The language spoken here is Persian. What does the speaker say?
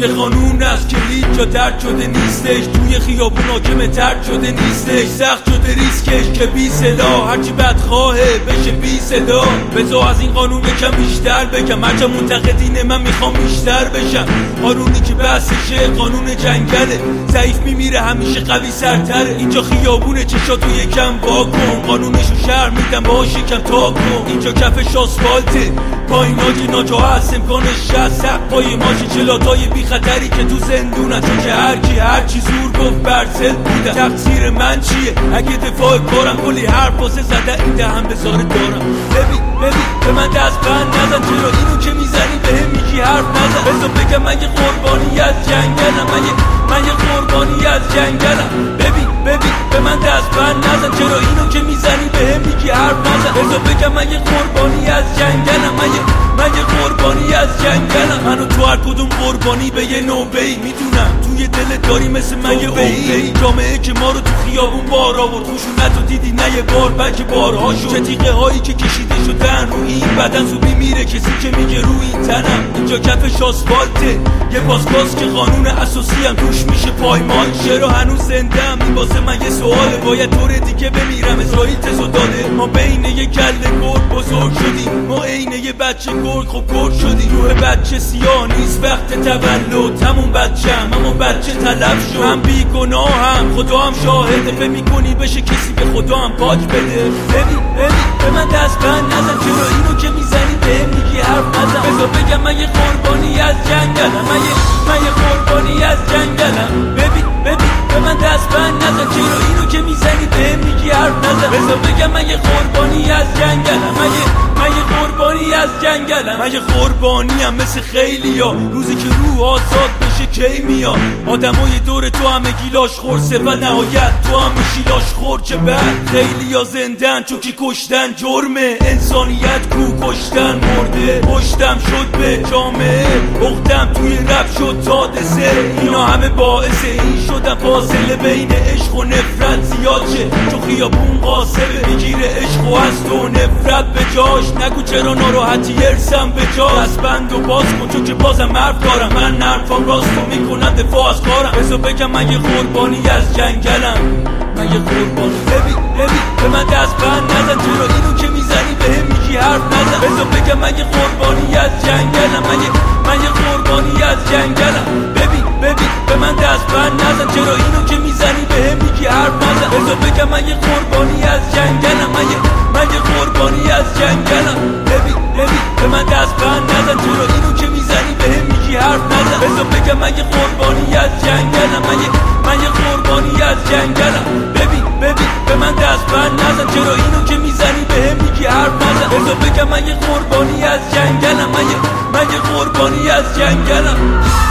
یه قانون است که هیچ جا درد شده نیستش، توی خیابون حاکم ترد شده نیستش، سخت شده ریسکش که بی صدا هرچی بدخواهه بشه بی صدا. بذار از این قانون یکم بیشتر بگم، هرچه منتقدین من میخوام بیشتر بشم. قانونی که بحثشه قانون جنگله، ضعیف میمیره همیشه قوی سرتره. اینجا خیابونه چشاتو یکم وا کن، قانونشو شهر میدم باهاش یکم تا کن. اینجا کفش آسفالته پایین آجی ناجا هست، امکانش هست سق پای ماشی چلاتای بی خطری که تو زندونن. چون که هرچی زور گفت برسل بودن، تقصیر من چیه اگه دفاع کارم کلی حرف واسه زده این دهن بزاره دارم. ببین به من دست بند نزن، چرا اینو که میزنی بهم میگی حرف نزن. بذار بگم من یه قربانی از جنگلم، من یه قربانی از جنگلم. ببین به من دست بند نزن، چرا اینو که میزنی بهم میگی حرف نزن. بذار بگم من یه قربانی از جنگلم، من یه قربانی از جنگلم. منو تو هر کدوم قربانی به یه نوبه‌ای میدونم، توی دلت داری مثل من یه عقده‌ای. جامعه که ما رو تو خیابون بار آورد، خشونت رو دیدی نه یه بار بلکه بارها شد. چه تیغه هایی که کشیده شدن روی این بدن، زوبی میره کسی که میگه روی این تنم. اینجا کفش آسفالته یه پاسپاس که قانون اساسی هم توش میشه پایمال. چرا هنوز زنده ام این واسه من یه سواله، باید طور دیگه بمیرم اسرائیل تزو داده. ما بین یه کله گرگ بزرگ شدیم، ما عین یه بچه گرگ خب گرگ شدیم. روح بچه سیاه نیست وقت تولد، همون بچه‌م اما بچه طلب شد. من بی گناهم خدا هم شاهده، فکر می‌کنی بشه کسی به خدا هم پاک بده. ببین به من دست بند نزن، چرا اینو که میزنی بهم میگی حرف نزن. بذار بگم من یه قربانی از جنگلم، من یه قربانی از جنگلم. ببین به من دست بند نزن، چرا اینو که میزنی بهم میگی حرف نزن. بذار بگم من یه قربانی از جنگلم، من یه قربانی از جنگلم. من یه قربانی هم مثل خیلیا، روزی که روح آزاد بشه کی میاد. آدمای دور تو همه گیلاش خورسه و نهایت تو هم میشی لاش خور. چه بعد خیلیا زندن چون که کشتن جرمه، انسانیت کو کشتن مرده. پشتم شد به جامعه، اختم توی رب شد تادسه. اینا همه باعث این شدن فاصله بین عشق و نفرت زیاد شه. چون خیابون قاسمه میگیره عشق و از تو نفرت به جاش. نگو چرا ناراحتی ارسم به جا، دستبند و باز کن چون که بازم حرف دارم. من نرفام راستو میکنم دفاع از کارم. بذار بگم من یه قربانی از جنگلم، من یه قربانی. ببین به من دست بند نزن، چرا اینو که میزنی بهم میگی حرف نزن. بذار بگم من یه قربانی از جنگلم، من یه قربانی از جنگلم. ببین به من دست بند نزن، چرا اینو که میزنی بهم میگی حرف نزن. بذار بگم من یه قربانی از جنگلم، من یه قربانی از جنگلم. ببین به من دست بند نزن، چرا اینو که میزنی بهم میگی حرف نزن. بذار بگم من یه قربانی از جنگلم، من یه قربانی از جنگلم. ببین به من دست بند نزن، چرا اینو که میزنی بهم میگی حرف نزن. بذار بگم من یه قربانی از جنگلم، من یه قربانی از جنگلم.